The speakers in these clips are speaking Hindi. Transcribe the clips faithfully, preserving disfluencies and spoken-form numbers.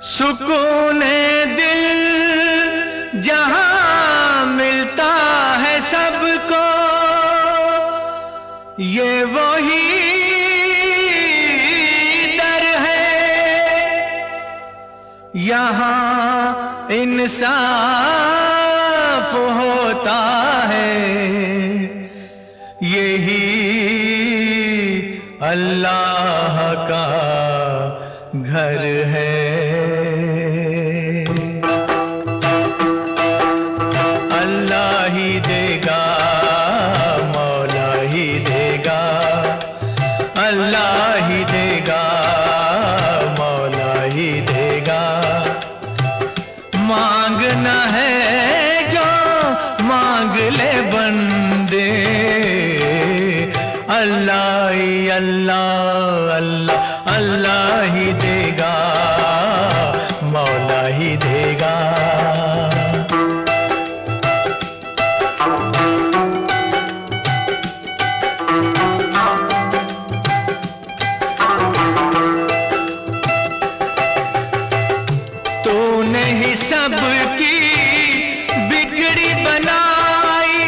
सुकून दिल जहां मिलता है सबको, ये वही दर है। यहाँ इंसाफ होता है, यही अल्लाह का घर है। अल्लाह ही देगा, मौला ही देगा, अल्लाह ही देगा, मौला ही देगा। मांगना है जो मांग ले बंदे, अल्लाह ही अल्लाह अल्लाह अल्लाह ही देगा, मौला ही देगा। तूने ही सबकी बिगड़ी बनाई,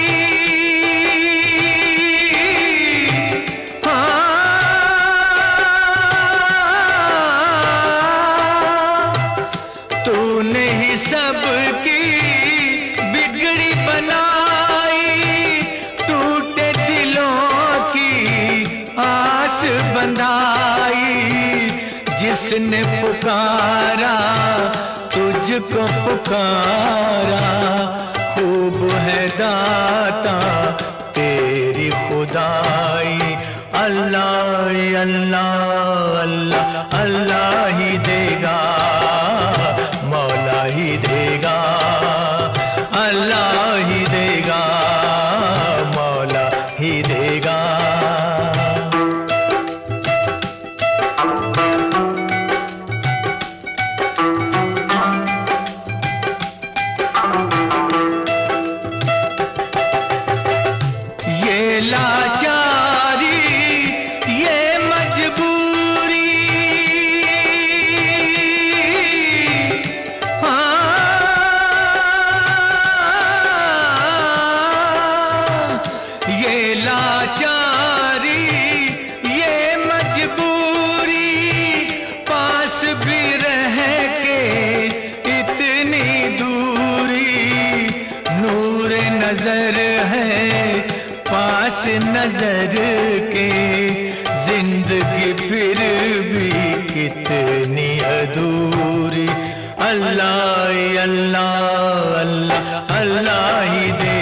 तूने ही सबकी बिगड़ी बनाई। टूटे दिलों की आस बंधाई, जिसने पुकारा तुझको पुकारा। खूब है दाता तेरी खुदाई, अल्लाह अल्लाह अल्लाह अल्लाह ही देगा, मौला ही देगा, अल्लाह ही देगा, मौला ही देगा। ये लाचारी ये मजबूरी, ये लाचारी ये मजबूरी। पास भी रह के इतनी दूरी, नूर नजर है पास नजर के। जिंदगी फिर भी कितनी अधूरी, अल्लाह अल्लाह अल्लाह अल्लाह ही दे